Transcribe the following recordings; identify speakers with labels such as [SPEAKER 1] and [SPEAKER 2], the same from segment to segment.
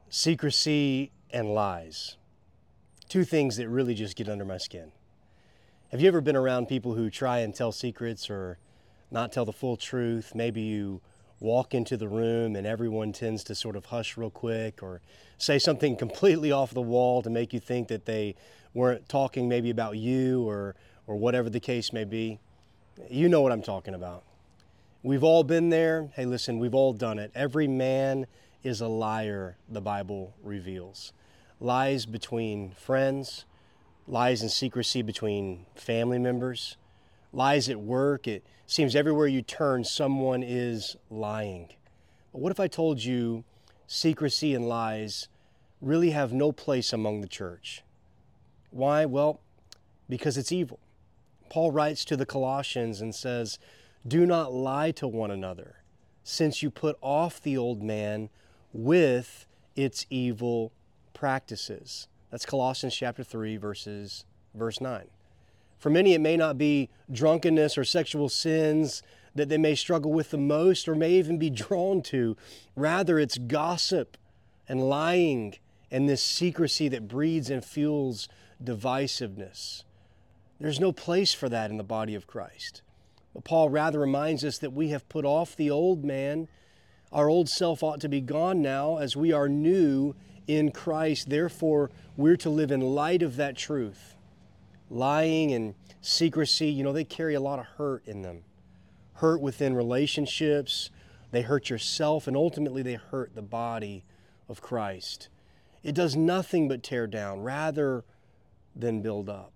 [SPEAKER 1] Secrecy and lies. Two things that really just get under my skin. Have you ever been around people who try and tell secrets or not tell the full truth? Maybe you walk into the room and everyone tends to sort of hush real quick or say something completely off the wall to make you think that they weren't talking maybe about you or whatever the case may be. You know what I'm talking about. We've all been there. Hey, listen, we've all done it. Every man is a liar, the Bible reveals. Lies between friends, lies and secrecy between family members, lies at work. It seems everywhere you turn, someone is lying. But what if I told you secrecy and lies really have no place among the church? Why? Well, because it's evil. Paul writes to the Colossians and says, "Do not lie to one another, since you put off the old man with its evil practices." That's Colossians chapter 3, verse 9. For many, it may not be drunkenness or sexual sins that they may struggle with the most or may even be drawn to. Rather, it's gossip and lying and this secrecy that breeds and fuels divisiveness. There's no place for that in the body of Christ. But Paul rather reminds us that we have put off the old man. Our old self ought to be gone now as we are new in Christ. Therefore, we're to live in light of that truth. Lying and secrecy, they carry a lot of hurt in them. Hurt within relationships, they hurt yourself, and ultimately they hurt the body of Christ. It does nothing but tear down rather than build up.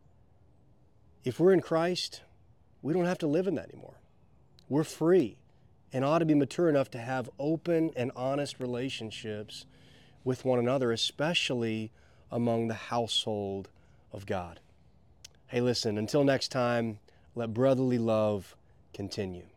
[SPEAKER 1] If we're in Christ, we don't have to live in that anymore. We're free and ought to be mature enough to have open and honest relationships with one another, especially among the household of God. Hey, listen, until next time, let brotherly love continue.